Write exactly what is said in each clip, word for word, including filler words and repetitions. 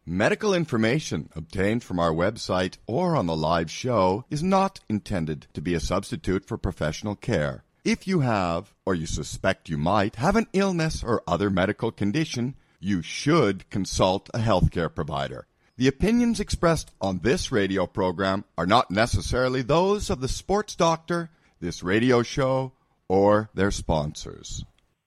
Medical information obtained from our website or on the live show is not intended to be a substitute for professional care. If you have, or you suspect you might, have an illness or other medical condition, you should consult a healthcare provider. The opinions expressed on this radio program are not necessarily those of the sports doctor, this radio show, or their sponsors.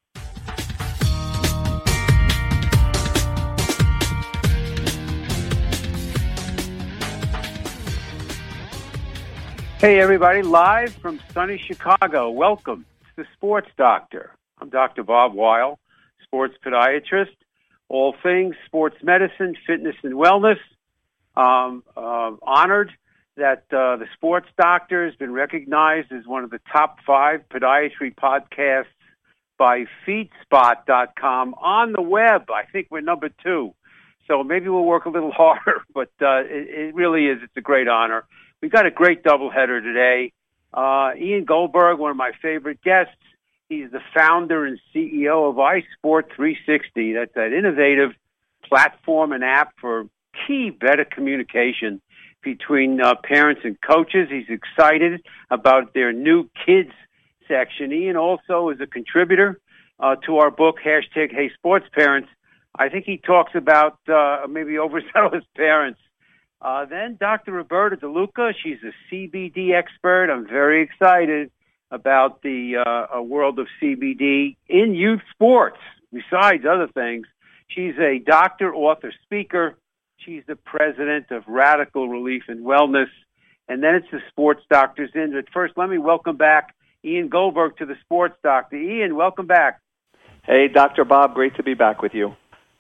Hey, everybody, live from sunny Chicago. Welcome to the Sports Doctor. I'm Doctor Bob Weil, sports podiatrist, all things sports medicine, fitness, and wellness. Um, uh, honored that uh, the Sports Doctor has been recognized as one of the top five podiatry podcasts by feedspot dot com on the web. I think we're number two. So maybe we'll work a little harder, but uh, it, it really is. It's a great honor. We've got a great doubleheader today. Uh, Ian Goldberg, one of my favorite guests. He's the founder and C E O of iSport three sixty. That's that innovative platform and app for key better communication between uh, parents and coaches. He's excited about their new kids section. Ian also is a contributor uh, to our book, hashtag Hey Sports Parents. I think he talks about uh, maybe overzealous parents. Uh, then Doctor Roberta DeLuca, she's a C B D expert. I'm very excited about the uh, world of C B D in youth sports, besides other things. She's a doctor, author, speaker. She's the president of Radical Relief and Wellness. And then it's the Sports Doctors in. But first, let me welcome back Ian Goldberg to the Sports Doctor. Ian, welcome back. Hey, Doctor Bob, great to be back with you.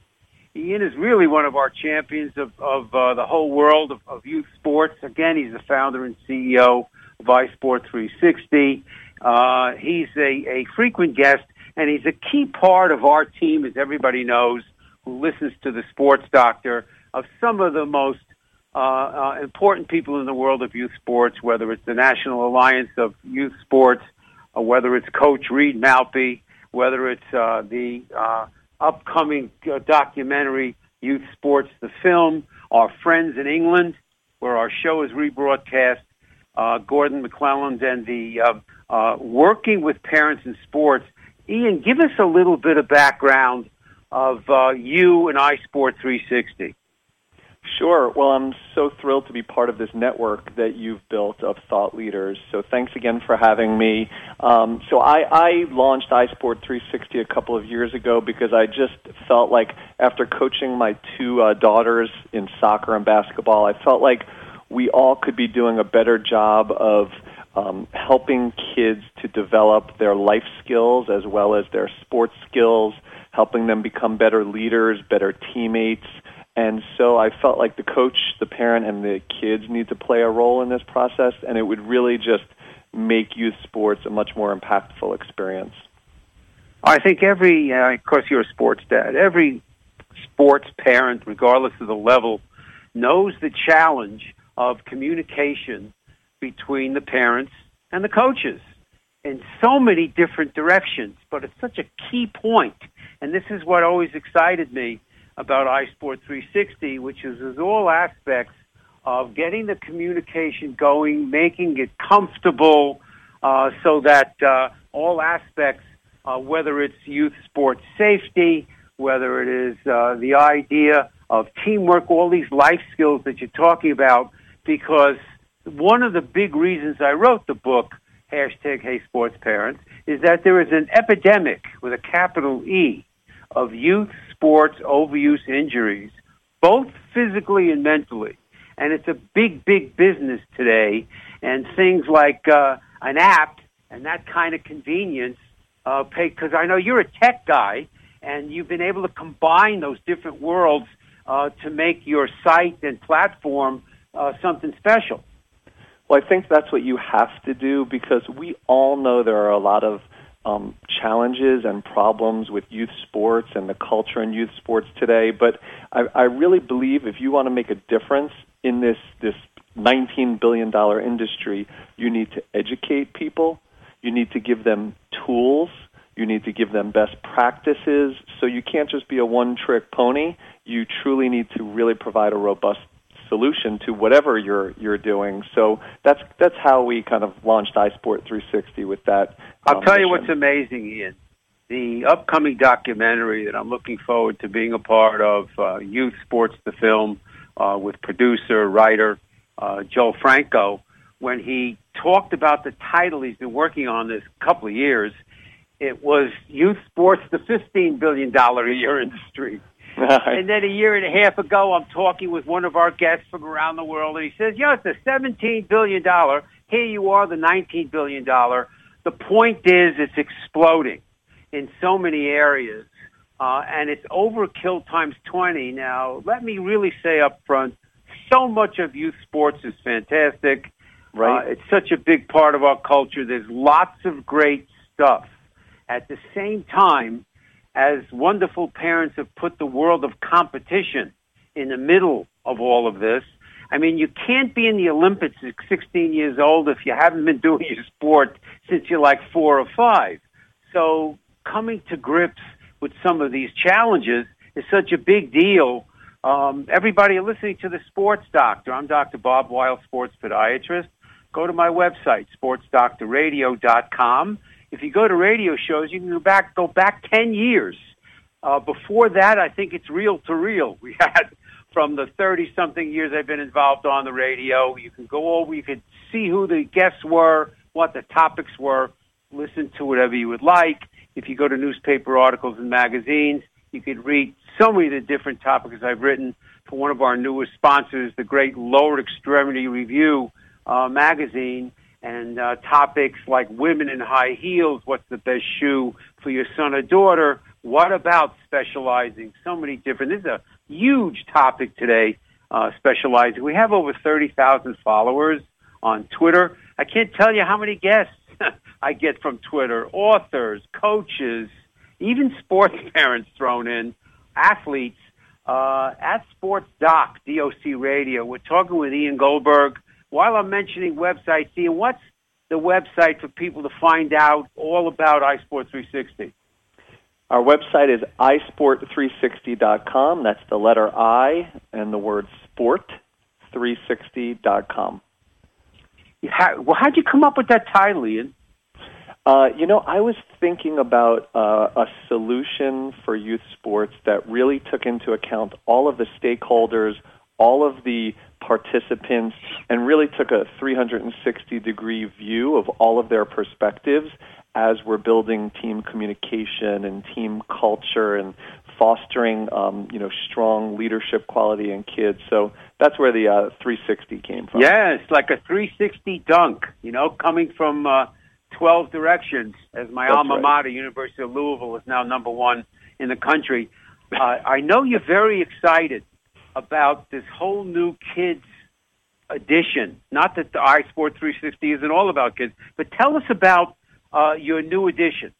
Ian is really one of our champions of, of uh, the whole world of, of youth sports. Again, he's the founder and C E O of iSport three sixty. Uh, he's a, a frequent guest, and he's a key part of our team, as everybody knows, who listens to the Sports Doctor, of some of the most uh, uh, important people in the world of youth sports, whether it's the National Alliance of Youth Sports, or whether it's Coach Reed Malpe, whether it's uh, the... Uh, upcoming uh, documentary, Youth Sports, the film, our friends in England, where our show is rebroadcast, uh, Gordon McClelland, and the uh, uh, working with parents in sports. Ian, give us a little bit of background of uh, you and iSport three sixty. Sure. Well, I'm so thrilled to be part of this network that you've built of thought leaders. So thanks again for having me. Um, so I, I launched iSport three sixty a couple of years ago because I just felt like after coaching my two uh, daughters in soccer and basketball, I felt like we all could be doing a better job of um, helping kids to develop their life skills as well as their sports skills, helping them become better leaders, better teammates. And so I felt like the coach, the parent, and the kids need to play a role in this process, and it would really just make youth sports a much more impactful experience. I think every, uh, of course you're a sports dad, every sports parent, regardless of the level, knows the challenge of communication between the parents and the coaches in so many different directions, but it's such a key point, and this is what always excited me about iSport three sixty, which is, is all aspects of getting the communication going, making it comfortable uh, so that uh, all aspects, uh, whether it's youth sports safety, whether it is uh, the idea of teamwork, all these life skills that you're talking about, because one of the big reasons I wrote the book, hashtag Hey Sports Parents, is that there is an epidemic with a capital E of youth sports overuse injuries, both physically and mentally. And it's a big, big business today. And things like uh, an app and that kind of convenience, uh, pay, because I know you're a tech guy, and you've been able to combine those different worlds uh, to make your site and platform uh, something special. Well, I think that's what you have to do, because we all know there are a lot of Um, challenges and problems with youth sports and the culture in youth sports today. But I, I really believe if you want to make a difference in this, this nineteen billion dollars industry, you need to educate people. You need to give them tools You need to give them best practices. So you can't just be a one-trick pony. You truly need to really provide a robust solution to whatever you're you're doing. So that's that's how we kind of launched iSport three sixty with that. Um, I'll tell you mission. what's amazing, Ian. The upcoming documentary that I'm looking forward to being a part of, uh, Youth Sports the Film, uh, with producer, writer uh, Joel Franco, when he talked about the title, he's been working on this a couple of years. It was Youth Sports, the fifteen billion dollars a year industry. And then a year and a half ago, I'm talking with one of our guests from around the world, and he says, yeah, it's a seventeen billion dollars. Here you are, the nineteen billion dollars. The point is it's exploding in so many areas, uh, and it's overkill times twenty. Now, let me really say up front, so much of youth sports is fantastic. Right. Uh, it's such a big part of our culture. There's lots of great stuff. At the same time, as wonderful parents have put the world of competition in the middle of all of this, I mean, you can't be in the Olympics at sixteen years old if you haven't been doing your sport since you're like four or five. So coming to grips with some of these challenges is such a big deal. Um, everybody listening to the Sports Doctor, I'm Doctor Bob Weil, sports podiatrist. Go to my website, sports doctor radio dot com. If you go to radio shows, you can go back, go back ten years. Uh, before that, I think it's reel to reel. We had from the thirty-something years I've been involved on the radio. You can go over, you can see who the guests were, what the topics were, listen to whatever you would like. If you go to newspaper articles and magazines, you could read so many of the different topics I've written for one of our newest sponsors, the great Lower Extremity Review uh, magazine. And uh, topics like women in high heels, what's the best shoe for your son or daughter, what about specializing, so many different, this is a huge topic today, uh, specializing. We have over thirty thousand followers on Twitter. I can't tell you how many guests I get from Twitter, authors, coaches, even sports parents thrown in, athletes, uh, at Sports Doc, D O C Radio. We're talking with Ian Goldberg. While I'm mentioning websites, Ian, what's the website for people to find out all about iSport three sixty? Our website is i sport three sixty dot com. That's the letter I and the word sport three sixty dot com. How, well, how'd you come up with that title, Ian? Uh, you know, I was thinking about uh, a solution for youth sports that really took into account all of the stakeholders, all of the participants, and really took a three hundred sixty degree view of all of their perspectives as we're building team communication and team culture and fostering, um, you know, strong leadership quality in kids. So that's where the uh, three sixty came from. Yeah, it's like a three sixty dunk, you know, coming from uh, twelve directions, as my That's alma right. mater, University of Louisville, is now number one in the country. Uh, I know you're very excited about this whole new kids edition. Not that the iSport three sixty isn't all about kids, but tell us about uh, your new edition.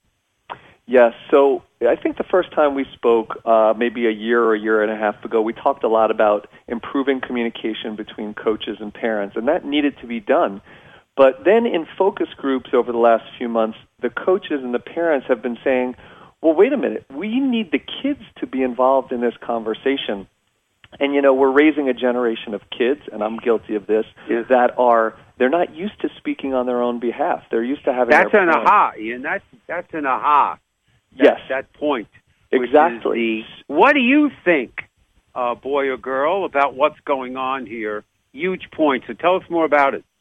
Yes, so I think the first time we spoke, uh, maybe a year or a year and a half ago, we talked a lot about improving communication between coaches and parents, and that needed to be done. But then in focus groups over the last few months, the coaches and the parents have been saying, well, wait a minute, we need the kids to be involved in this conversation. And, you know, we're raising a generation of kids, and I'm guilty of this, yes. that are, they're not used to speaking on their own behalf. They're used to having That's their an plan. aha, Ian. That's, that's an aha. That, Yes. That point. Exactly. The, what do you think, uh, boy or girl, about what's going on here? Huge point. So tell us more about it.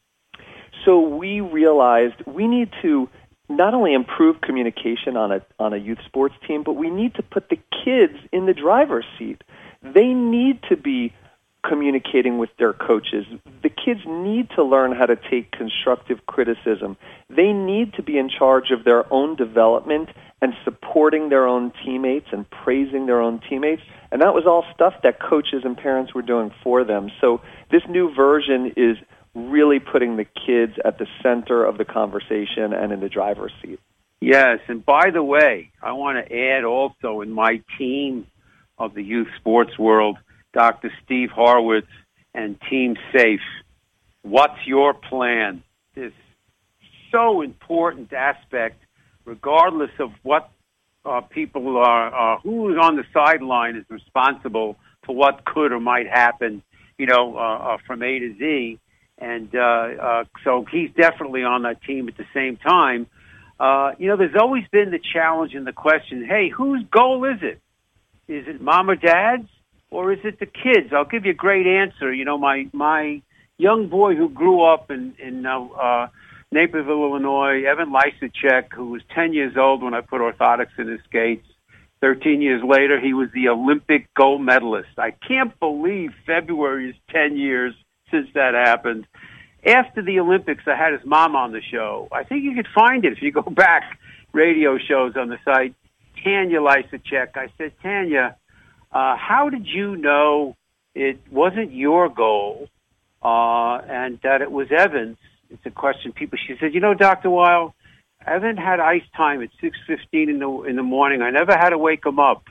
So we realized we need to not only improve communication on a on a youth sports team, but we need to put the kids in the driver's seat. They need to be communicating with their coaches. The kids need to learn how to take constructive criticism. They need to be in charge of their own development and supporting their own teammates and praising their own teammates. And that was all stuff that coaches and parents were doing for them. So this new version is really putting the kids at the center of the conversation and in the driver's seat. Yes, and by the way, I want to add also in my team of the youth sports world, Doctor Steve Horwitz and Team Safe. What's your plan? This so important aspect regardless of what uh, people are, uh, who is on the sideline is responsible for what could or might happen, you know, uh, uh, from A to Z. And uh, uh, so he's definitely on that team at the same time. Uh, you know, there's always been the challenge and the question, hey, whose goal is it? Is it mom or dad's, or is it the kids? I'll give you a great answer. You know, my my young boy who grew up in, in uh, uh, Naperville, Illinois, Evan Lysacek, who was ten years old when I put orthotics in his skates. thirteen years later, he was the Olympic gold medalist. I can't believe February is ten years since that happened. After the Olympics, I had his mom on the show. I think you could find it if you go back, radio shows on the site. Tanya Lysacek. I said, Tanya, uh, how did you know it wasn't your goal uh, and that it was Evan's? It's a question people, she said, you know, Doctor Weil, Evan had ice time at six fifteen in the in the morning. I never had to wake him up.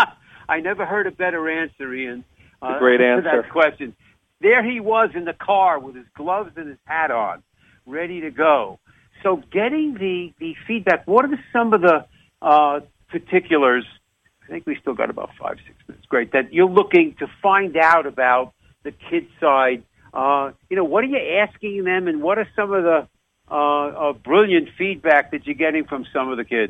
I never heard a better answer, Ian. Uh, a great answer. To that question. There he was in the car with his gloves and his hat on, ready to go. So getting the, the feedback, what are some of the uh, particulars, I think we still got about five, six minutes, great, that you're looking to find out about the kids' side. Uh, you know, what are you asking them, and what are some of the uh, uh, brilliant feedback that you're getting from some of the kids?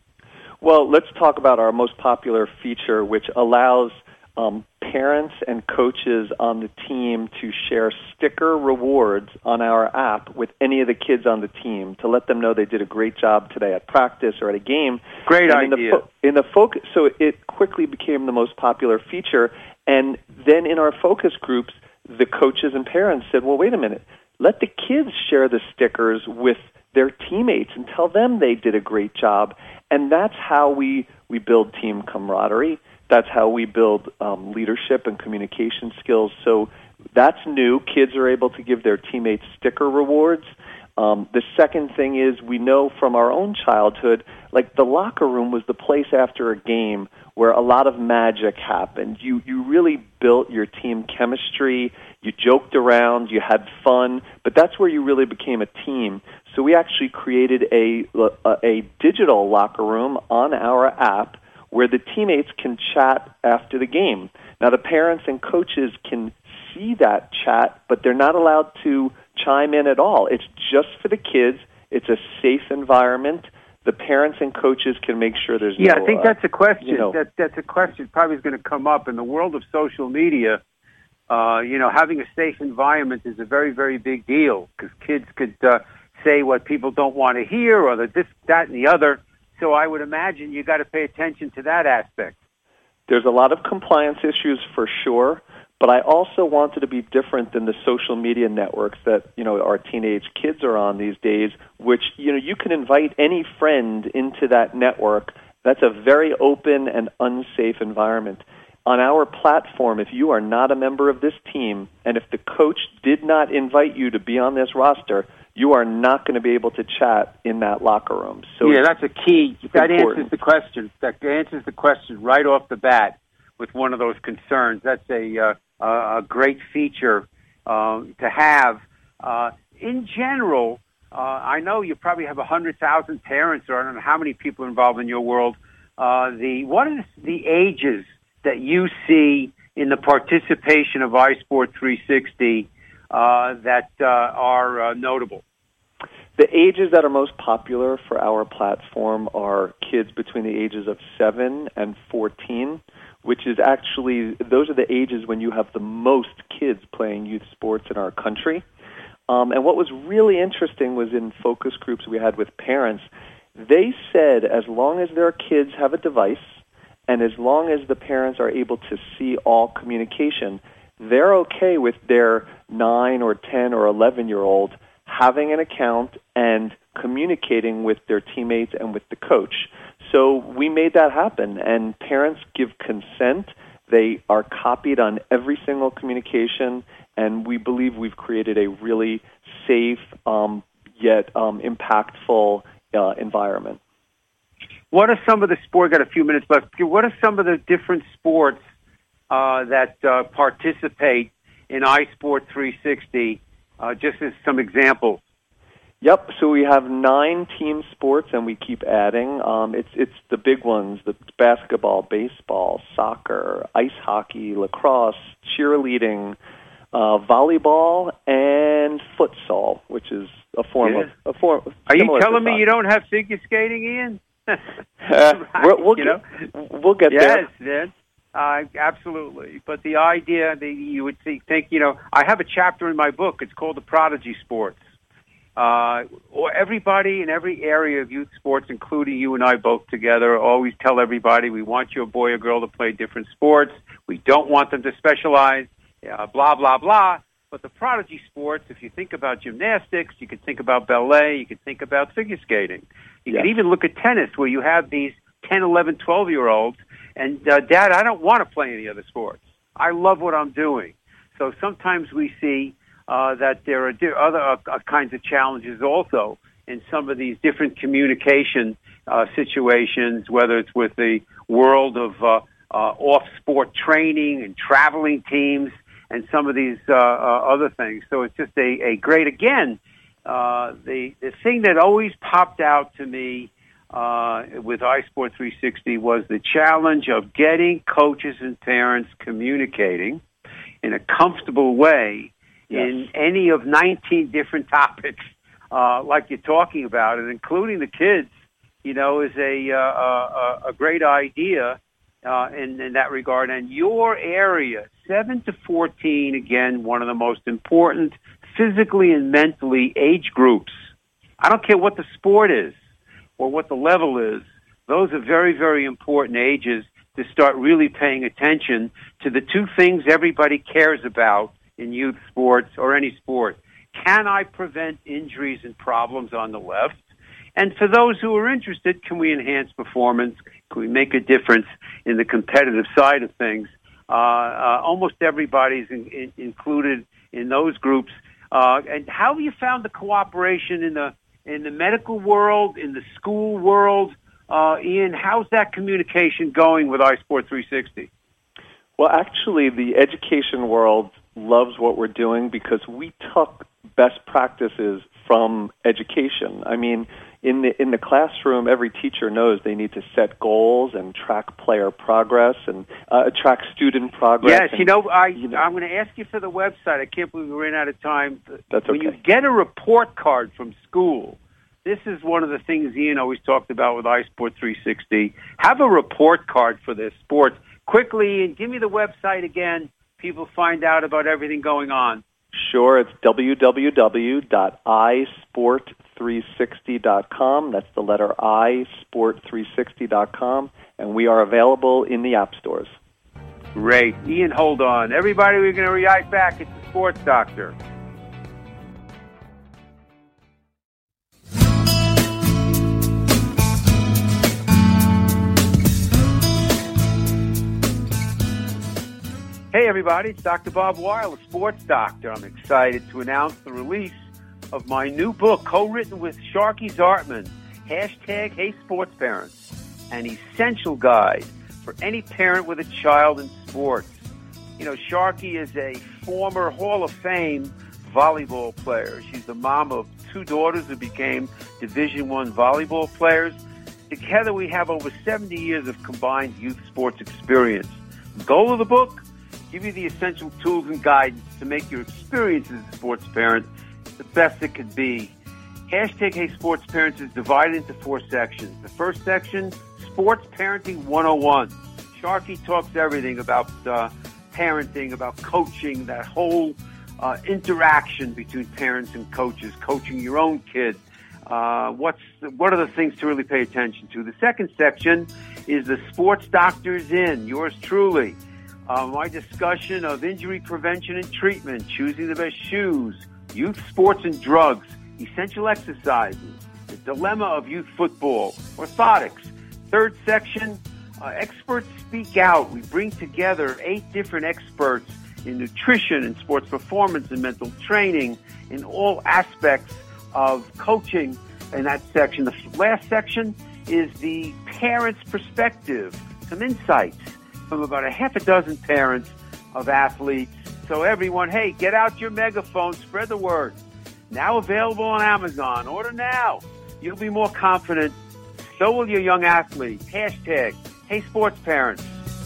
Well, let's talk about our most popular feature, which allows Um, parents and coaches on the team to share sticker rewards on our app with any of the kids on the team to let them know they did a great job today at practice or at a game. Great and idea. In the, fo- in the focus, so it quickly became the most popular feature. And then in our focus groups, the coaches and parents said, well, wait a minute, let the kids share the stickers with their teammates and tell them they did a great job. And that's how we, we build team camaraderie. That's how we build um, leadership and communication skills. So that's new. Kids are able to give their teammates sticker rewards. Um, the second thing is we know from our own childhood, like the locker room was the place after a game where a lot of magic happened. You you really built your team chemistry. You joked around. You had fun. But that's where you really became a team. So we actually created a a, a digital locker room on our app where the teammates can chat after the game. Now, the parents and coaches can see that chat, but they're not allowed to chime in at all. It's just for the kids. It's a safe environment. The parents and coaches can make sure there's yeah, no... Yeah, I think uh, that's a question. You know, that, that's a question probably is going to come up. In the world of social media, uh, you know, having a safe environment is a very, very big deal because kids could uh, say what people don't want to hear or the this, that, and the other. So I would imagine you got to pay attention to that aspect. There's a lot of compliance issues for sure, but I also wanted to be different than the social media networks that, you know, our teenage kids are on these days, which, you know, you can invite any friend into that network. That's a very open and unsafe environment. On our platform, if you are not a member of this team, and if the coach did not invite you to be on this roster, you are not going to be able to chat in that locker room. So yeah, that's a key. That important. answers the question. That answers the question right off the bat with one of those concerns. That's a uh, a great feature uh, to have. Uh, in general, uh, I know you probably have one hundred thousand parents, or I don't know how many people involved in your world. Uh, the what is the ages that you see in the participation of iSport three sixty uh, that uh, are uh, notable? The ages that are most popular for our platform are kids between the ages of seven and fourteen, which is actually, those are the ages when you have the most kids playing youth sports in our country. Um, and what was really interesting was in focus groups we had with parents, they said as long as their kids have a device and as long as the parents are able to see all communication, they're okay with their nine or ten or eleven-year-old having an account and communicating with their teammates and with the coach. So we made that happen, and parents give consent. They are copied on every single communication, and we believe we've created a really safe um, yet um, impactful uh, environment. What are some of the sports, got a few minutes left, what are some of the different sports uh, that uh, participate in iSport three sixty, uh, just as some examples? Yep. So we have nine team sports, and we keep adding. Um, it's it's the big ones: the basketball, baseball, soccer, ice hockey, lacrosse, cheerleading, uh, volleyball, and futsal, which is a form yeah. of a form. Are you telling me you don't have figure skating, Ian? uh, right, we'll, we'll you get, know? We'll get yes, there. Yes, then. Uh, absolutely. But the idea that you would think, think, you know, I have a chapter in my book. It's called The Prodigy Sports. Uh, or everybody in every area of youth sports, including you and I both together, always tell everybody we want your boy or girl to play different sports. We don't want them to specialize, uh, blah, blah, blah. But the prodigy sports, if you think about gymnastics, you could think about ballet, you could think about figure skating. You yes. could even look at tennis, where you have these ten, eleven, twelve-year-olds, and, uh, Dad, I don't want to play any other sports. I love what I'm doing. So sometimes we see uh, that there are di- other uh, kinds of challenges also in some of these different communication uh, situations, whether it's with the world of uh, uh, off-sport training and traveling teams and some of these uh, uh, other things. So it's just a, a great, again, uh, the, the thing that always popped out to me uh, with iSport three sixty was the challenge of getting coaches and parents communicating in a comfortable way yes. in any of nineteen different topics uh, like you're talking about, and including the kids, you know, is a, uh, a, a great idea uh, in, in that regard. And your area, seven to fourteen, again, one of the most important physically and mentally age groups. I don't care what the sport is or what the level is. Those are very, very important ages to start really paying attention to the two things everybody cares about in youth sports or any sport. Can I prevent injuries and problems on the left? And for those who are interested, can we enhance performance? Can we make a difference in the competitive side of things? Uh, uh, almost everybody's in, in, included in those groups. Uh, and how have you found the cooperation in the in the medical world, in the school world? Uh, Ian, how's that communication going with iSport three sixty? Well, actually, the education world loves what we're doing because we took best practices from education. I mean, in the in the classroom, every teacher knows they need to set goals and track player progress and uh, track student progress. Yes, and, you know, I, you know, I'm going to ask you for the website. I can't believe we ran out of time. That's when okay. you get a report card from school, this is one of the things Ian always talked about with iSport three sixty. Have a report card for this sport. Quickly, and give me the website again. People find out about everything going on. Sure, it's w w w dot i sport three sixty dot com. That's the letter I, sport three sixty dot com, and we are available in the app stores. Great. Ian, hold on. Everybody, we're going to be right back. It's the Sports Doctor. Hey, everybody, it's Doctor Bob Weil, the Sports Doctor. I'm excited to announce the release of my new book, co-written with Sharky Zartman, hashtag Hey Sports Parents, an essential guide for any parent with a child in sports. You know, Sharky is a former Hall of Fame volleyball player. She's the mom of two daughters who became Division One volleyball players. Together, we have over seventy years of combined youth sports experience. The goal of the book? Give you the essential tools and guidance to make your experience as a sports parent the best it could be. Hashtag Hey Sports Parents is divided into four sections. The first section, Sports Parenting one oh one. Sharky talks everything about uh, parenting, about coaching, that whole uh, interaction between parents and coaches, coaching your own kid. Uh, what's what are the things to really pay attention to? The second section is the Sports Doctor's In, yours truly. Uh, my discussion of injury prevention and treatment, choosing the best shoes, youth sports and drugs, essential exercises, the dilemma of youth football, orthotics. Third section, uh, experts speak out. We bring together eight different experts in nutrition and sports performance and mental training in all aspects of coaching in that section. The last section is the parent's perspective, some insights from about a half a dozen parents of athletes. So everyone, hey, get out your megaphone, spread the word. Now available on Amazon. Order now. You'll be more confident. So will your young athletes. Hashtag, hey sports parents.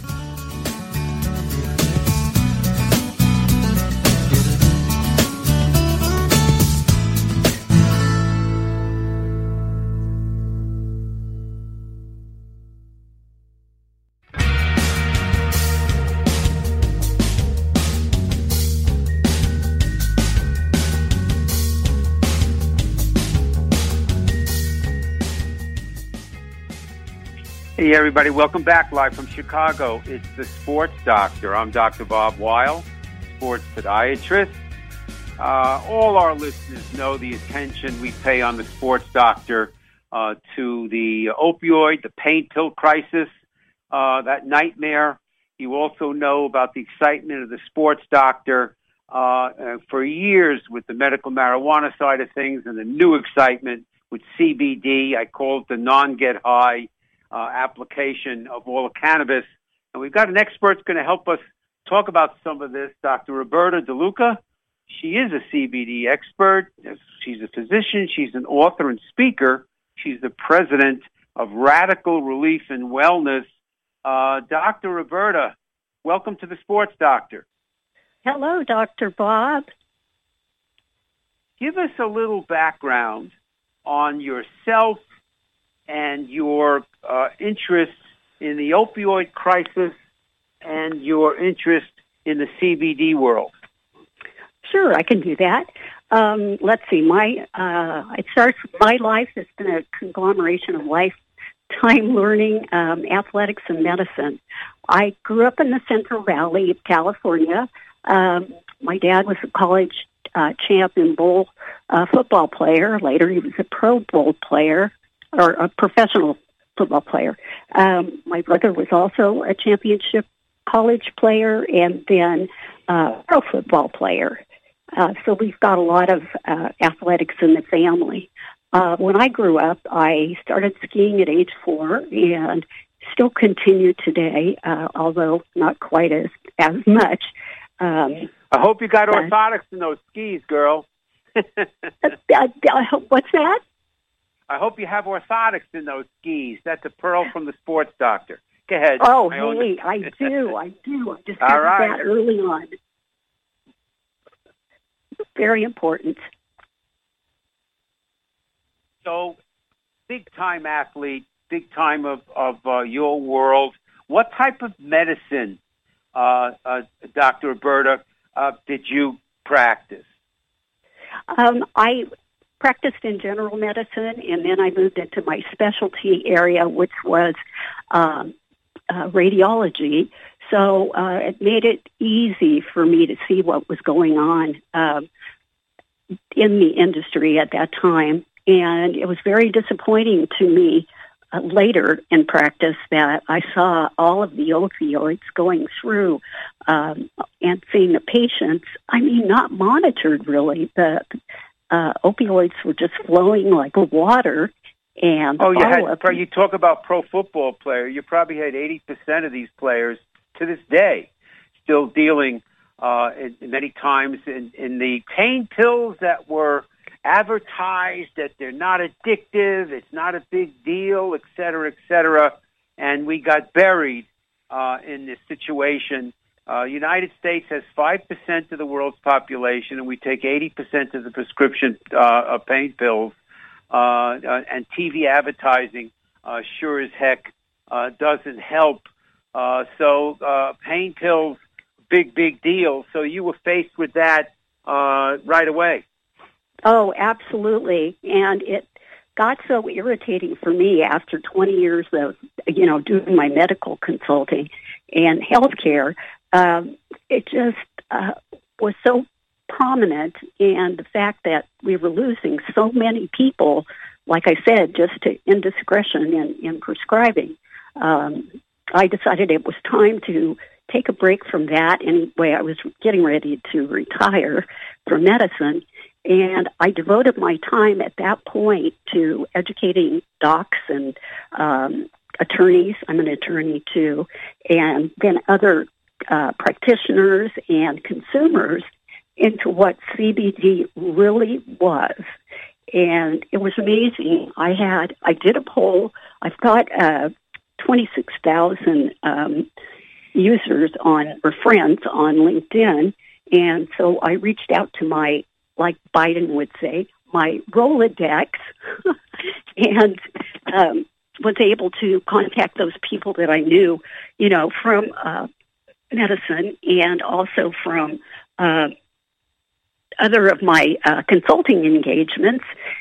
Hey, everybody. Welcome back live from Chicago. It's the Sports Doctor. I'm Doctor Bob Weil, sports podiatrist. Uh, all our listeners know the attention we pay on the Sports Doctor uh, to the opioid, the pain pill crisis, uh, that nightmare. You also know about the excitement of the Sports Doctor uh, for years with the medical marijuana side of things and the new excitement with C B D. I call it the non-get high Uh, application of all of cannabis. And we've got an expert that's going to help us talk about some of this, Doctor Roberta DeLuca. She is a C B D expert. She's a physician. She's an author and speaker. She's the president of Radical Relief and Wellness. Uh, Doctor Roberta, welcome to the Sports Doctor. Hello, Doctor Bob. Give us a little background on yourself and your uh, interest in the opioid crisis and your interest in the C B D world. Sure, I can do that. Um, let's see. My uh, it starts. My life has been a conglomeration of lifetime learning, um, athletics, and medicine. I grew up in the Central Valley of California. Um, my dad was a college uh, champion bowl uh, football player. Later, he was a Pro Bowl player, or a professional football player. Um, my brother was also a championship college player and then uh, pro football player. Uh, so we've got a lot of uh, athletics in the family. Uh, when I grew up, I started skiing at age four and still continue today, uh, although not quite as, as much. Um, I hope you got uh, orthotics in those skis, girl. uh, uh, what's that? I hope you have orthotics in those skis. That's a pearl from the Sports Doctor. Go ahead. Oh, I hey, I do, I do. I discovered All right. that early on. Very important. So, big-time athlete, big time of, of uh, your world. What type of medicine, uh, uh, Doctor Roberta, uh, did you practice? Um, I practiced in general medicine, and then I moved into my specialty area, which was um, uh, radiology. So uh, it made it easy for me to see what was going on um, in the industry at that time. And it was very disappointing to me uh, later in practice that I saw all of the opioids going through um, and seeing the patients, I mean, not monitored really. The uh, opioids were just flowing like water. And oh, you had, up, you talk about pro football player. You probably had eighty percent of these players to this day still dealing uh, in, many times in, in the pain pills that were advertised that they're not addictive, it's not a big deal, et cetera, et cetera. And we got buried uh, in this situation. Uh, United States has five percent of the world's population, and we take eighty percent of the prescription uh, of pain pills. Uh, uh, and T V advertising uh, sure as heck uh, doesn't help. Uh, so uh, pain pills, big, big deal. So you were faced with that uh, right away. Oh, absolutely. And it got so irritating for me after twenty years of, you know, doing my medical consulting and healthcare. Um, it just uh, was so prominent, and the fact that we were losing so many people, like I said, just to indiscretion in, in prescribing. Um, I decided it was time to take a break from that. Anyway, I was getting ready to retire from medicine, and I devoted my time at that point to educating docs and um, attorneys. I'm an attorney too, and then other uh, practitioners and consumers into what C B D really was. And it was amazing. I had, I did a poll. I've got uh, twenty-six thousand um, users on, or friends on LinkedIn. And so I reached out to my, like Biden would say, my Rolodex, and um, was able to contact those people that I knew, you know, from uh, medicine and also from uh, other of my uh, consulting engagements,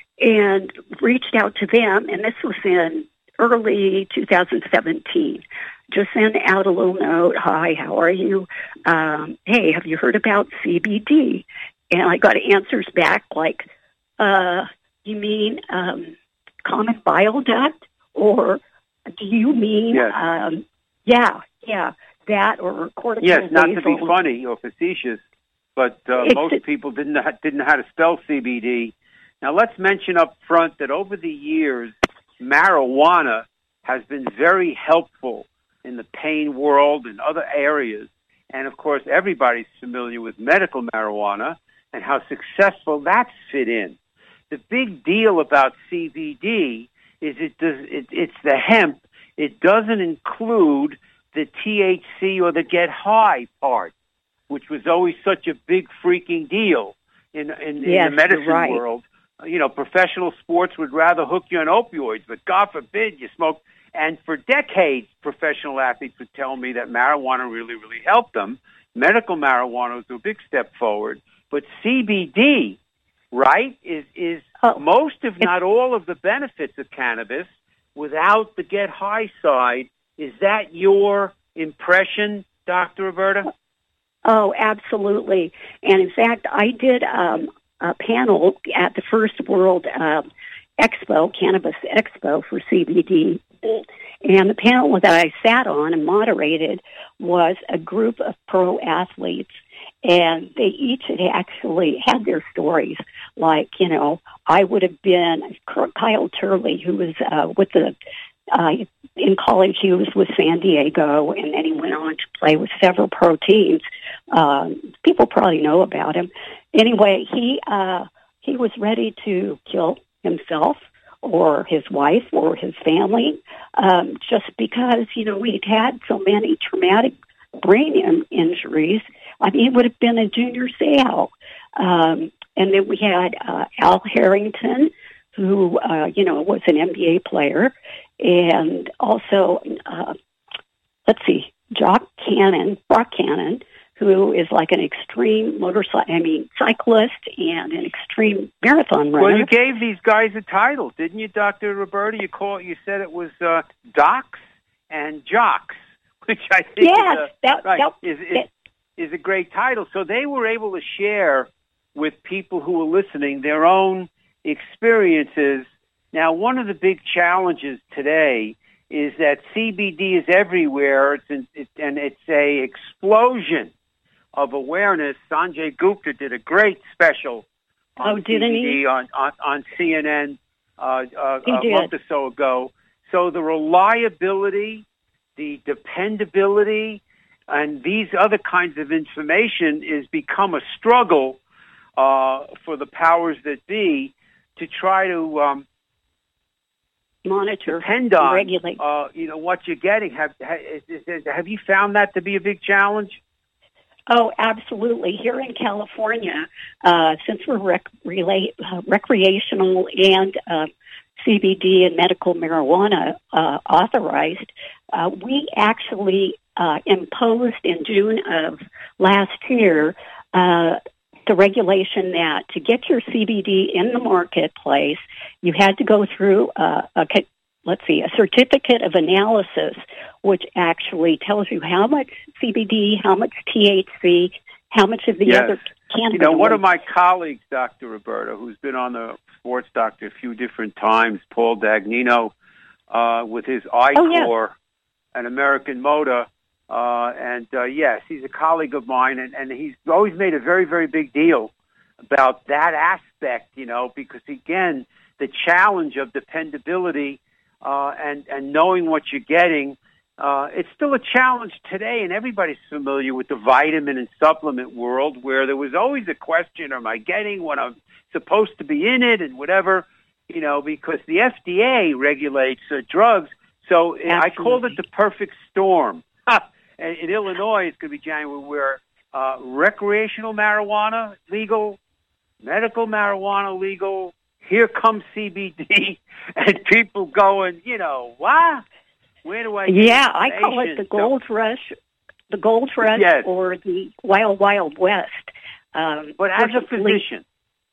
and reached out to them. And this was in early two thousand seventeen. Just sent out a little note. Hi, how are you? Um, hey, have you heard about C B D? And I got answers back like, uh, you mean um, common bile duct? Or do you mean, yes. um, yeah, yeah, that or cortisol? Yes, not to be basal. funny or facetious, but uh, most people didn't know, didn't know how to spell C B D. Now, let's mention up front that over the years, marijuana has been very helpful in the pain world and other areas. And, of course, everybody's familiar with medical marijuana and how successful that's fit in. The big deal about C B D is it does it, it's the hemp. It doesn't include the T H C or the get high part, which was always such a big freaking deal in in, yes, in the medicine right. world. You know, professional sports would rather hook you on opioids, but God forbid you smoke. And for decades, professional athletes would tell me that marijuana really, really helped them. Medical marijuana was a big step forward, but C B D, right, is is oh. most, if not all, of the benefits of cannabis without the get high side. Is that your impression, Doctor Roberta? Oh, absolutely. And in fact, I did um, a panel at the First World uh, Expo, Cannabis Expo for C B D. And the panel that I sat on and moderated was a group of pro athletes. And they each had actually had their stories. Like, you know, I would have been Kyle Turley, who was uh, with the Uh, in college, he was with San Diego, and then he went on to play with several pro teams. Uh, people probably know about him. Anyway, he uh, he was ready to kill himself or his wife or his family um, just because, you know, we'd had so many traumatic brain in- injuries. I mean, it would have been a junior Seau. Um, and then we had uh, Al Harrington, who, uh, you know, was an N B A player. And also, uh, let's see, Jock Cannon, Brock Cannon, who is like an extreme motorcycle, I mean, cyclist and an extreme marathon runner. Well, you gave these guys a title, didn't you, Doctor Roberta? You call you said it was uh, Docs and Jocks, which I think yes, is, a, that, right, that, is, is, is a great title. So they were able to share with people who were listening their own experiences. Now, one of the big challenges today is that C B D is everywhere, it's in, it, and it's a explosion of awareness. Sanjay Gupta did a great special on oh, didn't C B D he? on, on, on C N N uh, uh, he a did. month or so ago. So the reliability, the dependability, and these other kinds of information is become a struggle uh, for the powers that be to try to um, monitor, depend on, regulate. Uh, you know, what you're getting. Have, have you found that to be a big challenge? Oh, absolutely. Here in California, uh, since we're rec- relate, uh, recreational and uh, C B D and medical marijuana uh, authorized, uh, we actually uh, imposed in June of last year uh, the regulation that to get your C B D in the marketplace, you had to go through uh, a, let's see, a certificate of analysis, which actually tells you how much C B D, how much T H C, how much of the yes. other cannabinoids. You know, one of my colleagues, Doctor Roberta, who's been on the Sports Doctor a few different times, Paul Dagnino, uh, with his I C O R, oh, yeah. an American Motor, Uh, and, uh, yes, he's a colleague of mine, and, and he's always made a very, very big deal about that aspect, you know, because, again, the challenge of dependability uh, and, and knowing what you're getting uh, it's still a challenge today, and everybody's familiar with the vitamin and supplement world, where there was always a question, am I getting what I'm supposed to be in it and whatever, you know, because the F D A regulates uh, drugs. So Absolutely. I called it the perfect storm. And in Illinois, it's going to be January, where uh, recreational marijuana legal, medical marijuana legal, here comes C B D, and people going, you know, what? Where do I get Yeah, I call it the gold so, rush, the gold rush yes. or the wild, wild west. Um, but as a physician,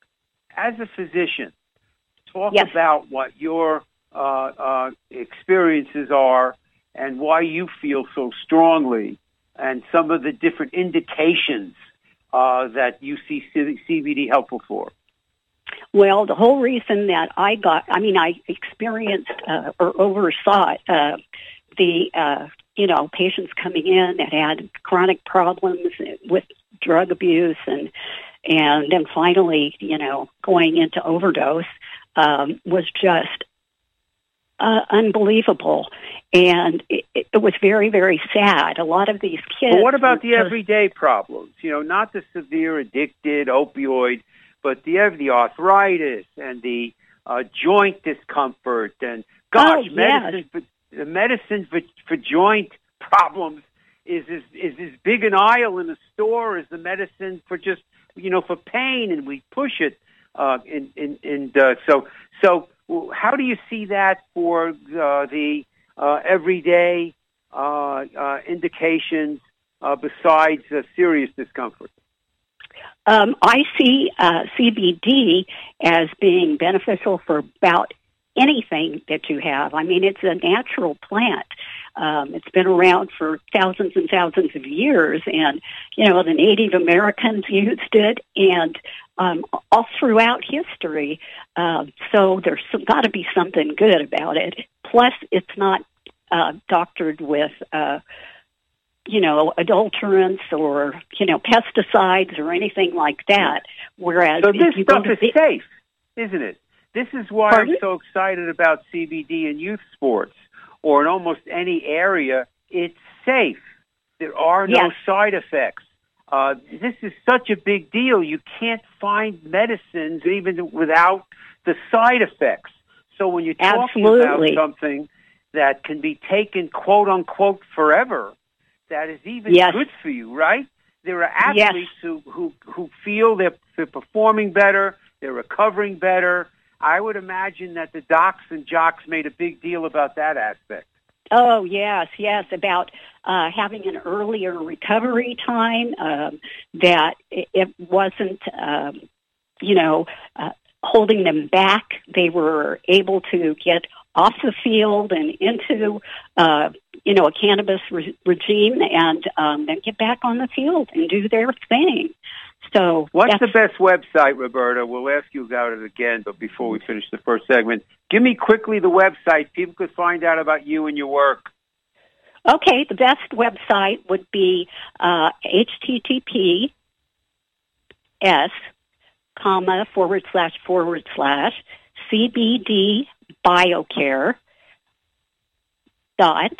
as a physician, talk yes. about what your uh, uh, experiences are and why you feel so strongly, and some of the different indications uh, that you see C B D helpful for. Well, the whole reason that I got, I mean, I experienced uh, or oversaw uh, the, uh, you know, patients coming in that had chronic problems with drug abuse and, and then finally, you know, going into overdose um, was just uh, unbelievable. And it, it was very, very sad. A lot of these kids. But what about the just, everyday problems? You know, not the severe addicted opioid, but the the arthritis and the uh, joint discomfort and gosh, oh, medicine yes. for, the medicine for, for joint problems is is is as big an aisle in the store as the medicine for just you know for pain, and we push it. Uh, in in, in uh, so so how do you see that for uh, the uh, everyday uh, uh, indications uh, besides uh, serious discomfort? Um, I see uh, C B D as being beneficial for about anything that you have. I mean, it's a natural plant. Um, it's been around for thousands and thousands of years, and, you know, the Native Americans used it, and um, all throughout history. Uh, so there's got to be something good about it. Plus, it's not uh, doctored with uh you know, adulterants or, you know, pesticides or anything like that. Whereas so this if you stuff go to is the, safe, isn't it? This is why Pardon? I'm so excited about C B D in youth sports or in almost any area. It's safe. There are no yes. side effects. Uh, this is such a big deal. You can't find medicines even without the side effects. So when you're talking Absolutely. about something that can be taken, quote unquote, forever, that is even yes. good for you, right? There are athletes yes. who, who, who feel they're, they're performing better, they're recovering better. I would imagine that the docs and jocks made a big deal about that aspect. Oh, yes, yes, about uh, having an earlier recovery time, um, that it, it wasn't, um, you know, uh, holding them back. They were able to get off the field and into, uh, you know, a cannabis re- regime and um, then get back on the field and do their thing. So, what's the best website, Roberta? We'll ask you about it again, but before we finish the first segment, give me quickly the website. People could find out about you and your work. Okay, the best website would be uh, H T T P S comma forward slash forward slash C B D biocare dot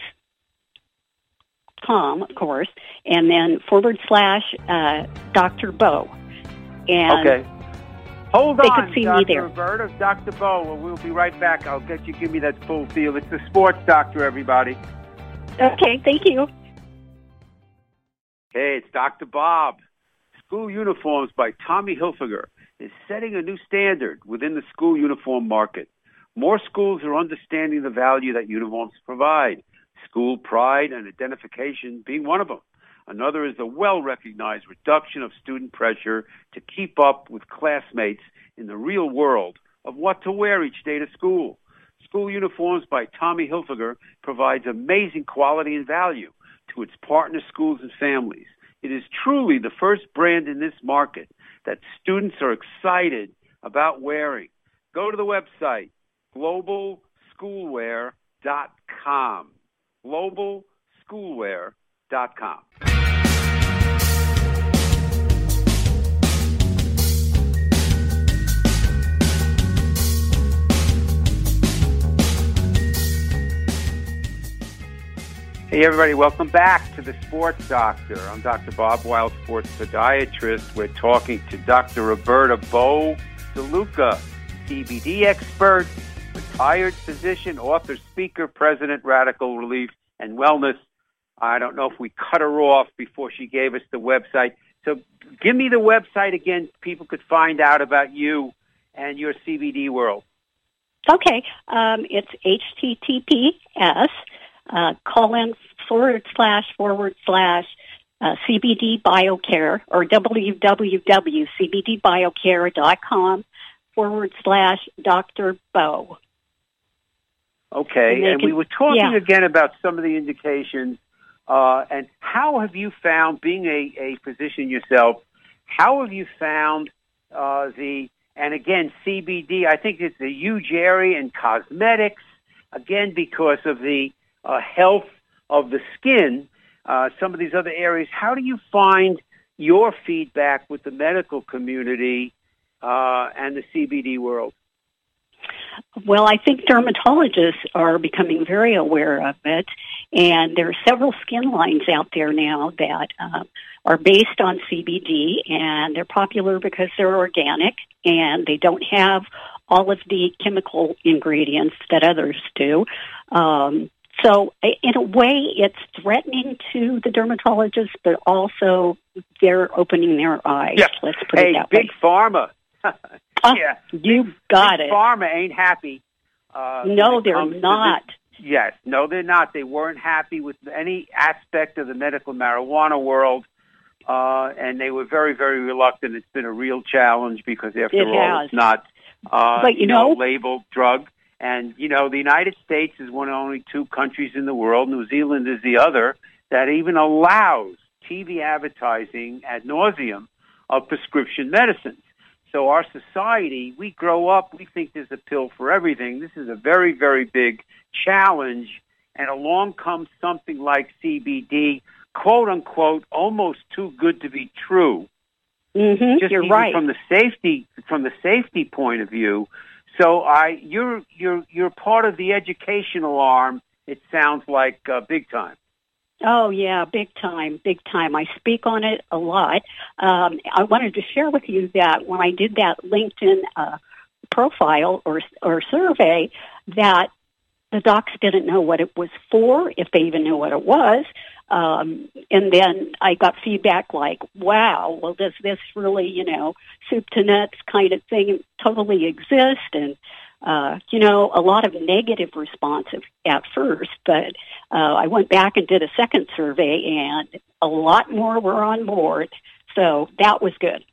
com, of course, and then forward slash uh, Doctor Bo. And okay. Hold they on, could see Doctor me there. Roberta, Doctor Bo. Well, we'll be right back. I'll get you. Give me that full feel. It's the sports doctor, everybody. Okay, thank you. Hey, it's Doctor Bob. School Uniforms by Tommy Hilfiger is setting a new standard within the school uniform market. More schools are understanding the value that uniforms provide, school pride and identification being one of them. Another is the well-recognized reduction of student pressure to keep up with classmates in the real world of what to wear each day to school. School Uniforms by Tommy Hilfiger provides amazing quality and value to its partner schools and families. It is truly the first brand in this market that students are excited about wearing. Go to the website, global schoolwear dot com. global schoolwear dot com. Hey, everybody. Welcome back to the Sports Doctor. I'm Doctor Bob Weil, sports podiatrist. We're talking to Doctor Roberta Bo DeLuca, C B D expert, retired physician, author, speaker, president, Radical Relief and Wellness. I don't know if we cut her off before she gave us the website. So give me the website again. People could find out about you and your C B D world. Okay. Um, it's H T T P S uh, colon forward slash forward slash uh, C B D BioCare or w w w dot c b d biocare dot com forward slash Doctor Bo. Okay. And, and can, we were talking yeah. again about some of the indications. Uh, and how have you found, being a, a physician yourself, how have you found uh, the, and again, C B D, I think it's a huge area in cosmetics, again, because of the uh, health of the skin, uh, some of these other areas. How do you find your feedback with the medical community uh, and the C B D world? Well, I think dermatologists are becoming very aware of it, and there are several skin lines out there now that uh, are based on C B D, and they're popular because they're organic and they don't have all of the chemical ingredients that others do. Um, so in a way, it's threatening to the dermatologists, but also they're opening their eyes. Yeah. Let's put hey, it that big way. pharma. Oh, yeah, you got big it. Pharma ain't happy. Uh, no, they're not. This. Yes, no, they're not. They weren't happy with any aspect of the medical marijuana world, uh, and they were very, very reluctant. It's been a real challenge because, after it all, has. it's not, uh, but, you, you know, know, labeled drug. And, you know, the United States is one of only two countries in the world, New Zealand is the other, that even allows T V advertising ad nauseum of prescription medicines. So our society, we grow up, we think there's a pill for everything. This is a very, very big challenge. And along comes something like C B D, quote unquote, almost too good to be true. Mm-hmm, Just you're even right. from the safety from the safety point of view. So I, you're you're you're part of the educational arm. It sounds like uh, big time. Oh, yeah, big time, big time. I speak on it a lot. Um, I wanted to share with you that when I did that LinkedIn uh, profile or or survey, that the docs didn't know what it was for, if they even knew what it was. Um, and then I got feedback like, wow, well, does this really, you know, soup to nuts kind of thing totally exist? And Uh, you know, a lot of negative response at first, but uh, I went back and did a second survey, and a lot more were on board, so that was good.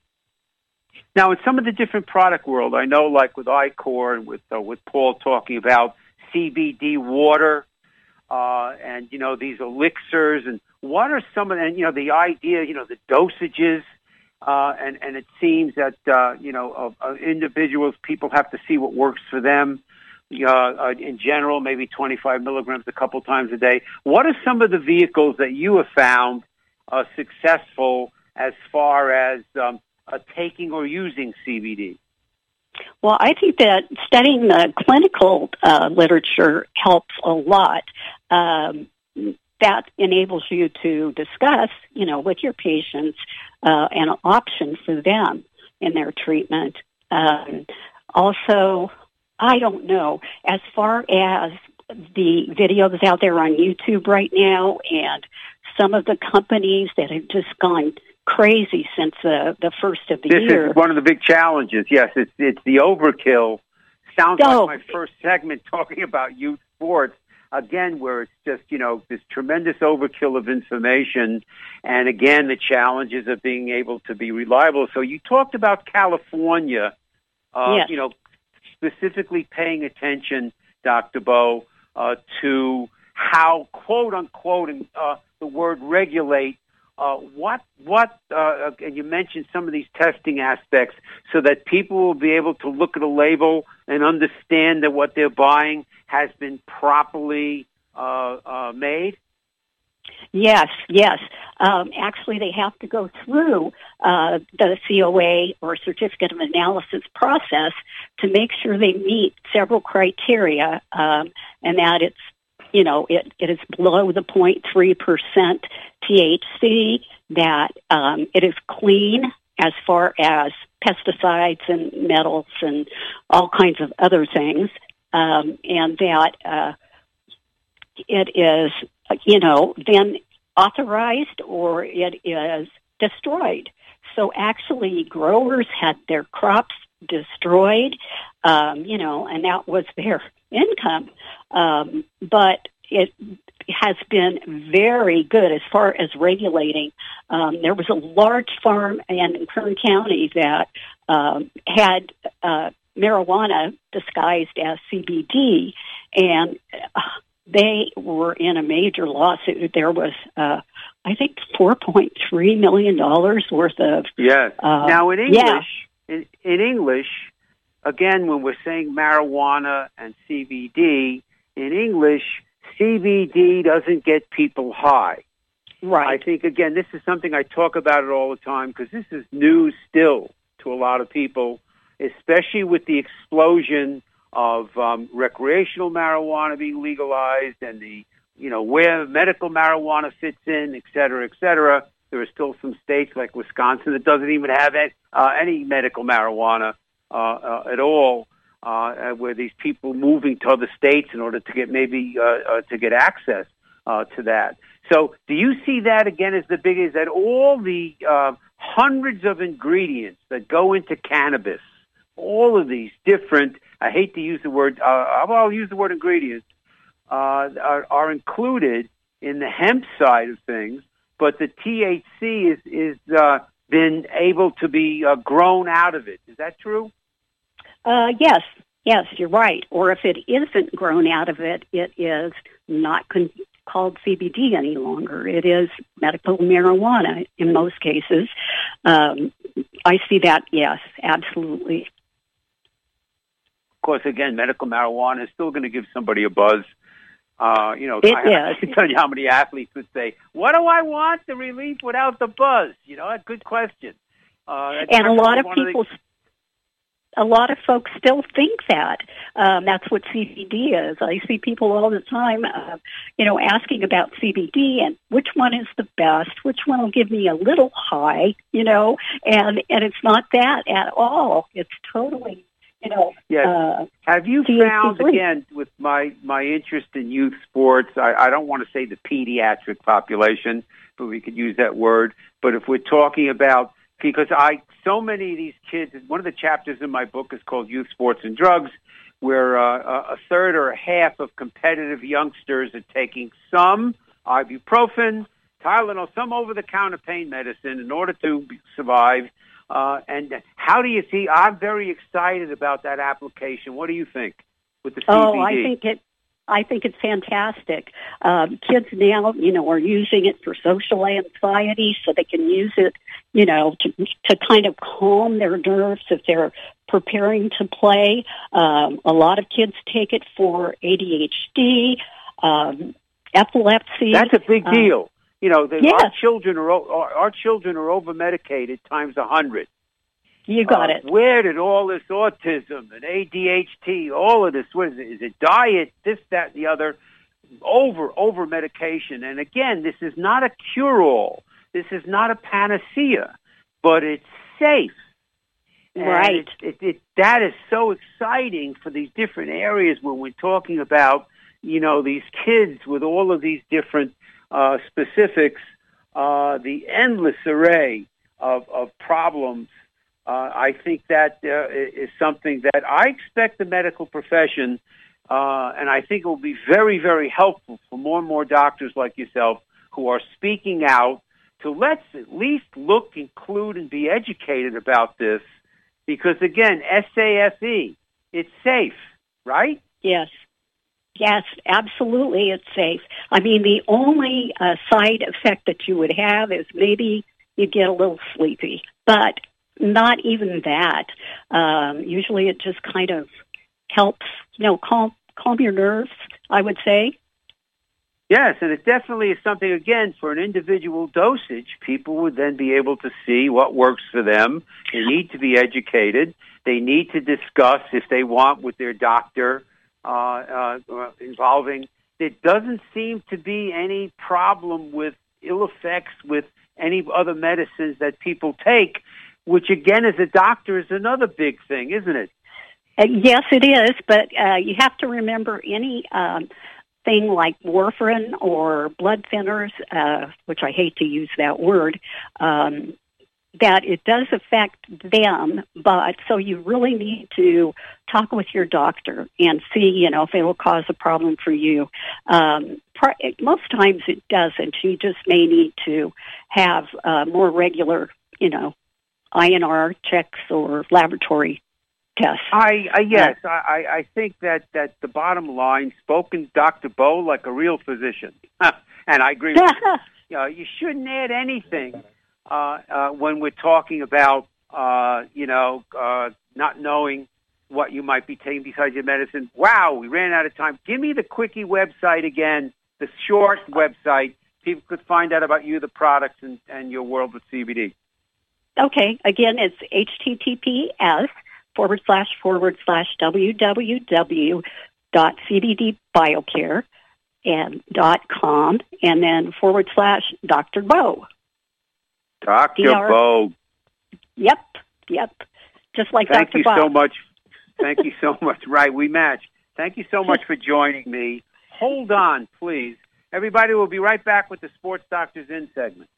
Now, in some of the different product world, I know, like with iCore and with uh, with Paul talking about C B D water, uh, and you know these elixirs, and what are some of the, and you know the idea, you know the dosages. Uh, and, and it seems that, uh, you know, of, of individuals, people have to see what works for them. Uh, uh, in general, maybe twenty-five milligrams a couple times a day. What are some of the vehicles that you have found uh, successful as far as um, uh, taking or using C B D? Well, I think that studying the clinical uh, literature helps a lot. Um, that enables you to discuss, you know, with your patients uh, an option for them in their treatment. Um, also, I don't know, as far as the videos out there on YouTube right now and some of the companies that have just gone crazy since the, the first of the this year. This is one of the big challenges. Yes, it's, it's the overkill. Sounds oh. like my first segment talking about youth sports. Again, where it's just, you know, this tremendous overkill of information, and again, the challenges of being able to be reliable. So you talked about California, uh, yes. you know, specifically paying attention, Doctor Bo, uh, to how, quote unquote, and, uh, the word regulate, uh, what, what, uh, and you mentioned some of these testing aspects so that people will be able to look at a label and understand that what they're buying has been properly uh, uh, made? Yes, yes. Um, actually, they have to go through uh, the C O A or Certificate of Analysis process to make sure they meet several criteria, um, and that it's you know, it, it is below the zero point three percent T H C, that um, it is clean as far as pesticides and metals and all kinds of other things, um, and that uh, it is, you know, then authorized or it is destroyed. So actually growers had their crops destroyed, um, you know, and that was their income. Um, but it has been very good as far as regulating. Um, there was a large farm in Kern County that um, had uh, marijuana disguised as C B D, and uh, they were in a major lawsuit. There was, uh, I think, four point three million dollars worth of... Yes. Uh, now, in English, yeah. in, in English, again, when we're saying marijuana and C B D, in English, C B D doesn't get people high. Right. I think, again, this is something I talk about it all the time because this is news still to a lot of people, especially with the explosion of um, recreational marijuana being legalized and the, you know, where medical marijuana fits in, et cetera, et cetera. There are still some states like Wisconsin that doesn't even have it, uh, any medical marijuana uh, uh, at all, uh, where these people moving to other states in order to get maybe uh, uh, to get access uh, to that. So do you see that again as the biggest, that all the uh, hundreds of ingredients that go into cannabis, all of these different, I hate to use the word, uh, I'll use the word ingredients, uh, are, are included in the hemp side of things, but the T H C is, is uh, been able to be uh, grown out of it. Is that true? Uh, yes, yes, you're right. Or if it isn't grown out of it, it is not con- called C B D any longer. It is medical marijuana in most cases. Um, I see that, yes, absolutely. Of course, again, medical marijuana is still going to give somebody a buzz. Uh, you know, it I, is. I can tell you how many athletes would say, "What do I want? The relief without the buzz?" You know, a good question. Uh, and a lot of people, the... a lot of folks still think that. Um, that's what C B D is. I see people all the time, uh, you know, asking about C B D and which one is the best, which one will give me a little high, you know, and and it's not that at all. It's totally. You know, yes. uh, Have you found, again, with my, my interest in youth sports, I, I don't want to say the pediatric population, but we could use that word. But if we're talking about, because I, so many of these kids, one of the chapters in my book is called Youth Sports and Drugs, where uh, a third or a half of competitive youngsters are taking some ibuprofen, Tylenol, some over-the-counter pain medicine in order to survive. Uh, and how do you see? I'm very excited about that application. What do you think with the C B D? Oh, I think it. I think it's fantastic. Um, kids now, you know, are using it for social anxiety, so they can use it, you know, to to kind of calm their nerves if they're preparing to play. Um, a lot of kids take it for A D H D, um, epilepsy. That's a big deal. Um, You know, the, yes. our children are our, our children are over medicated times a hundred. You got uh, it. Where did all this autism and A D H D, all of this? What is it? Is it diet? This, that, and the other? Over over medication. And again, this is not a cure-all. This is not a panacea, but it's safe. Right. It, it, it, that is so exciting for these different areas when we're talking about, you know, these kids with all of these different Uh, specifics, uh, the endless array of, of problems. Uh, I think that uh, is something that I expect the medical profession, uh, and I think it will be very, very helpful for more and more doctors like yourself who are speaking out to let's at least look, include, and be educated about this. Because, again, SAFE, it's safe, right? Yes. Yes, absolutely, it's safe. I mean, the only uh, side effect that you would have is maybe you get a little sleepy, but not even that. Um, usually it just kind of helps, you know, calm, calm your nerves, I would say. Yes, and it definitely is something, again, for an individual dosage, people would then be able to see what works for them. They need to be educated. They need to discuss, if they want, with their doctor, Uh, uh, involving there doesn't seem to be any problem with ill effects with any other medicines that people take, which again, as a doctor, is another big thing, isn't it? Uh, yes, it is, but uh, you have to remember any um, thing like warfarin or blood thinners, uh, which I hate to use that word, um, that it does affect them, but so you really need to talk with your doctor and see, you know, if it will cause a problem for you. Um, most times it doesn't. You just may need to have uh, more regular, you know, I N R checks or laboratory tests. I, I yes, uh, I, I think that, that the bottom line, spoken Doctor Bo like a real physician, and I agree with you. You know, you shouldn't add anything uh, uh, when we're talking about, uh, you know, uh, not knowing what you might be taking besides your medicine. Wow, we ran out of time. Give me the quickie website again, the short website. People could find out about you, the products, and, and your world with C B D. Okay, again, it's H T T P S forward slash forward slash www dot cbdbiocare and dot com and then forward slash Doctor Bo. Doctor Bo. Yep, yep. Just like Thank Doctor you Bob. so much. Thank you so much. Right, we match. Thank you so much for joining me. Hold on, please. Everybody, will be right back with the Sports Doctors In segment.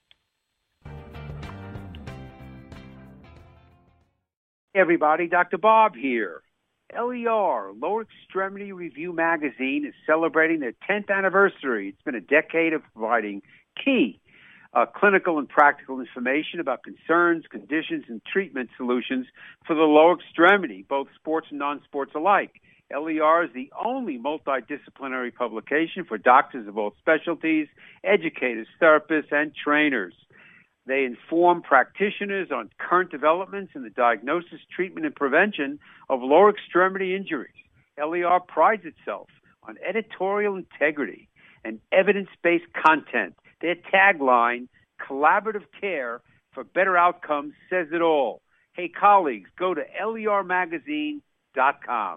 Hey everybody, Doctor Bob here. L E R, Lower Extremity Review Magazine, is celebrating their tenth anniversary. It's been a decade of providing key uh, clinical and practical information about concerns, conditions, and treatment solutions for the lower extremity, both sports and non-sports alike. L E R is the only multidisciplinary publication for doctors of all specialties, educators, therapists, and trainers. They inform practitioners on current developments in the diagnosis, treatment, and prevention of lower extremity injuries. L E R prides itself on editorial integrity and evidence-based content. Their tagline, collaborative care for better outcomes, says it all. Hey, colleagues, go to L E R magazine dot com.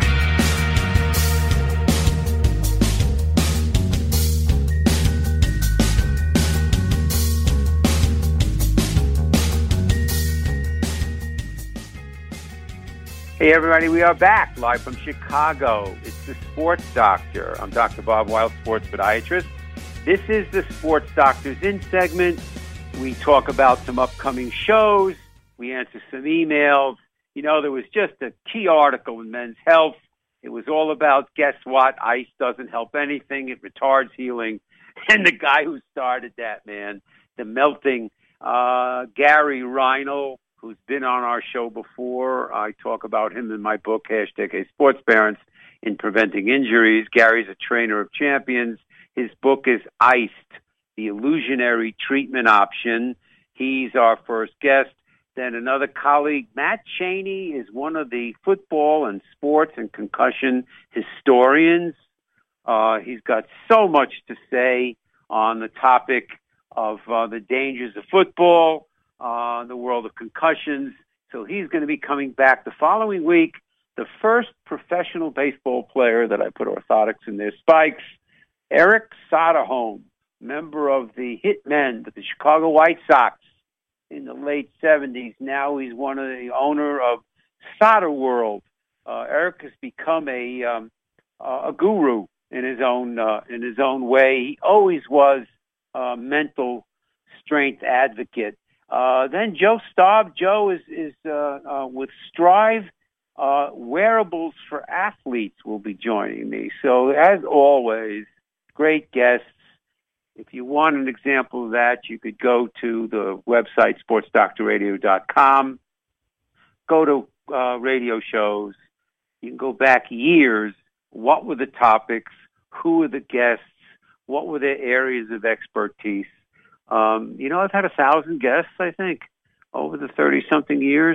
Hey, everybody, we are back live from Chicago. It's the Sports Doctor. I'm Doctor Bob Weil, sports podiatrist. This is the Sports Doctors In segment. We talk about some upcoming shows. We answer some emails. You know, there was just a key article in Men's Health. It was all about, guess what? Ice doesn't help anything. It retards healing. And the guy who started that, man, the melting, uh, Gary Reinl, who's been on our show before. I talk about him in my book, hashtag Hey Sports Parents, in Preventing Injuries. Gary's a trainer of champions. His book is Iced, the illusionary treatment option. He's our first guest. Then another colleague, Matt Cheney, is one of the football and sports and concussion historians. Uh, he's got so much to say on the topic of uh, the dangers of football, Uh, the world of concussions. So he's going to be coming back the following week. The first professional baseball player that I put orthotics in their spikes, Eric Soderholm, member of the Hitmen, the Chicago White Sox in the late seventies. Now he's one of the owner of Solder World. Uh, Eric has become a um, a guru in his own uh, in his own way. He always was a mental strength advocate. Uh, then Joe Staub. Joe is, is uh, uh, with Strive uh, Wearables for Athletes will be joining me. So as always, great guests. If you want an example of that, you could go to the website, sports doctor radio dot com. Go to uh, radio shows. You can go back years. What were the topics? Who were the guests? What were their areas of expertise? Um, you know, I've had a thousand guests, I think, over the thirty-something years.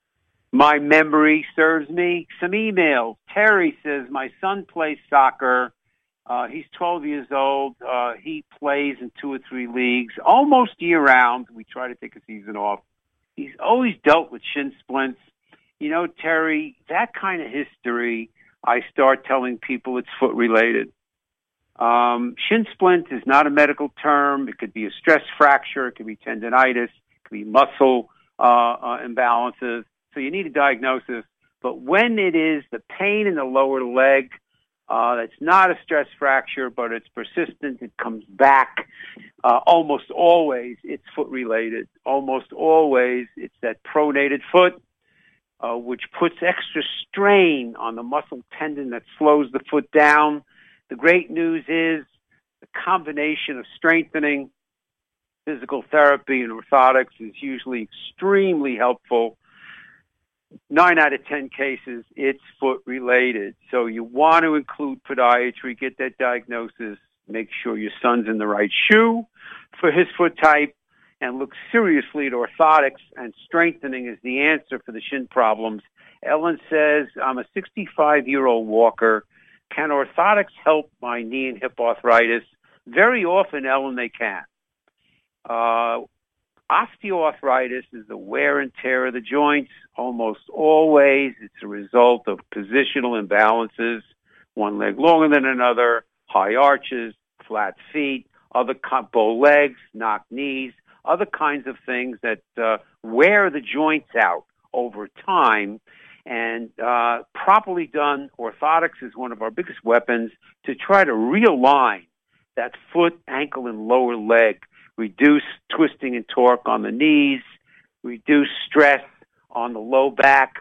My memory serves me. Some emails. Terry says, my son plays soccer. Uh, he's twelve years old. Uh, he plays in two or three leagues almost year-round. We try to take a season off. He's always dealt with shin splints. You know, Terry, that kind of history, I start telling people it's foot-related. Um, shin splint is not a medical term. It could be a stress fracture. It could be tendonitis. It could be muscle uh, uh, imbalances. So you need a diagnosis. But when it is the pain in the lower leg, uh, that's not a stress fracture, but it's persistent, it comes back, uh, almost always it's foot-related. Almost always it's that pronated foot, uh, which puts extra strain on the muscle tendon that slows the foot down. The great news is the combination of strengthening, physical therapy, and orthotics is usually extremely helpful. Nine out of ten cases, it's foot-related. So you want to include podiatry, get that diagnosis, make sure your son's in the right shoe for his foot type, and look seriously at orthotics, and strengthening is the answer for the shin problems. Ellen says, I'm a sixty-five-year-old walker. Can orthotics help my knee and hip arthritis? Very often, Ellen, they can. Uh, osteoarthritis is the wear and tear of the joints. Almost always, it's a result of positional imbalances, one leg longer than another, high arches, flat feet, other co- bow legs, knock knees, other kinds of things that uh, wear the joints out over time. And uh, properly done, orthotics is one of our biggest weapons to try to realign that foot, ankle, and lower leg, reduce twisting and torque on the knees, reduce stress on the low back.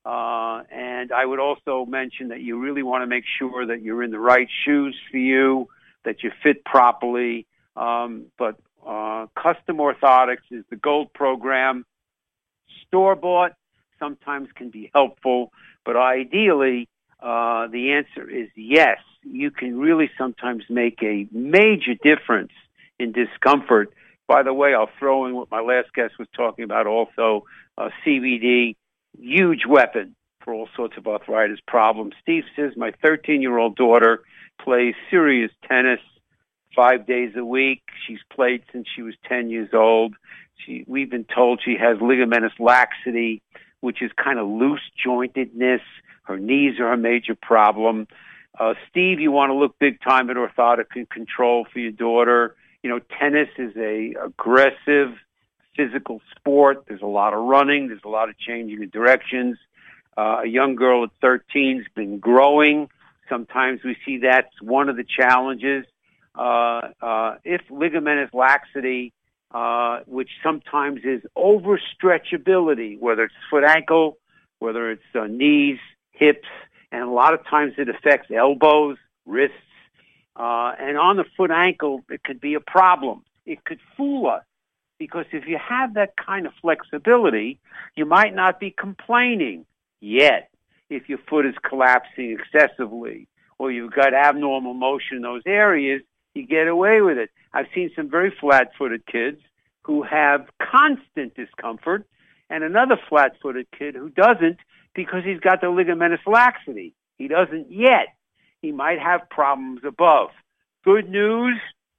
Uh, and I would also mention that you really want to make sure that you're in the right shoes for you, that you fit properly. Um, but uh, custom orthotics is the gold program. Store-bought sometimes can be helpful, but ideally, uh, the answer is yes. You can really sometimes make a major difference in discomfort. By the way, I'll throw in what my last guest was talking about also, uh, C B D, huge weapon for all sorts of arthritis problems. Steve says my thirteen-year-old daughter plays serious tennis five days a week. She's played since she was ten years old. She, we've been told she has ligamentous laxity, which is kind of loose jointedness. Her knees are a major problem. Uh, Steve, you want to look big time at orthotic and control for your daughter. You know, tennis is a aggressive physical sport. There's a lot of running. There's a lot of changing of directions. Uh, a young girl at thirteen has been growing. Sometimes we see that's one of the challenges. Uh, uh, if ligamentous laxity, uh, which sometimes is overstretchability, whether it's foot ankle, whether it's uh, knees, hips, and a lot of times it affects elbows, wrists, uh, and on the foot ankle, it could be a problem. It could fool us because if you have that kind of flexibility, you might not be complaining yet if your foot is collapsing excessively or you've got abnormal motion in those areas. You get away with it. I've seen some very flat-footed kids who have constant discomfort and another flat-footed kid who doesn't because he's got the ligamentous laxity. He doesn't yet. He might have problems above. Good news,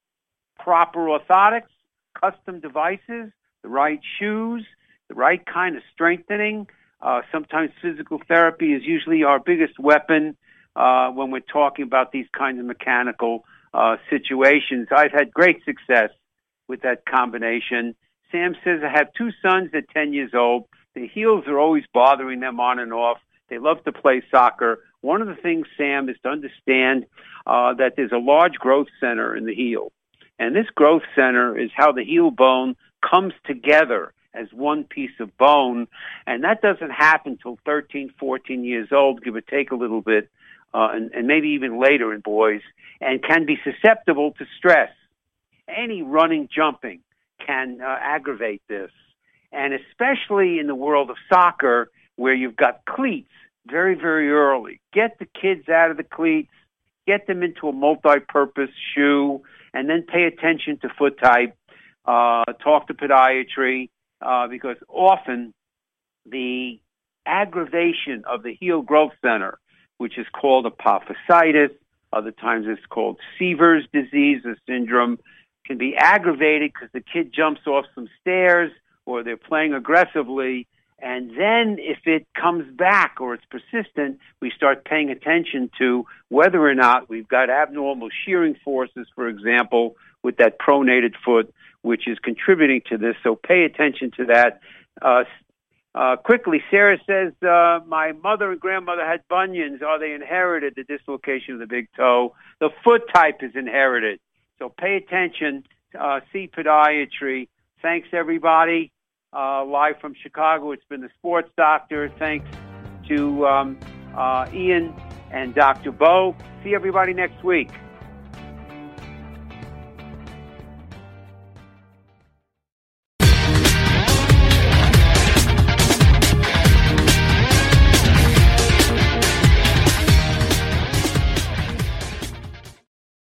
proper orthotics, custom devices, the right shoes, the right kind of strengthening. Uh, sometimes physical therapy is usually our biggest weapon uh, when we're talking about these kinds of mechanical Uh, situations. I've had great success with that combination. Sam says, I have two sons at ten years old. The heels are always bothering them on and off. They love to play soccer. One of the things, Sam, is to understand uh, that there's a large growth center in the heel. And this growth center is how the heel bone comes together as one piece of bone. And that doesn't happen till thirteen, fourteen years old, give or take a little bit. Uh, and, and maybe even later in boys, and can be susceptible to stress. Any running, jumping can uh, aggravate this. And especially in the world of soccer, where you've got cleats very, very early. Get the kids out of the cleats, get them into a multi-purpose shoe, and then pay attention to foot type, uh, talk to podiatry, uh, because often the aggravation of the heel growth center, which is called apophysitis, other times it's called Sever's disease or syndrome, can be aggravated because the kid jumps off some stairs or they're playing aggressively And then if it comes back or it's persistent, we start paying attention to whether or not we've got abnormal shearing forces, for example, with that pronated foot, which is contributing to this. So pay attention to that. Uh, uh, quickly, Sarah says, uh, my mother and grandmother had bunions. Are they inherited, the dislocation of the big toe? The foot type is inherited. So pay attention. Uh, see podiatry. Thanks, everybody. Uh, live from Chicago, it's been the Sports Doctor. Thanks to um, uh, Ian and Doctor Bo. See everybody next week.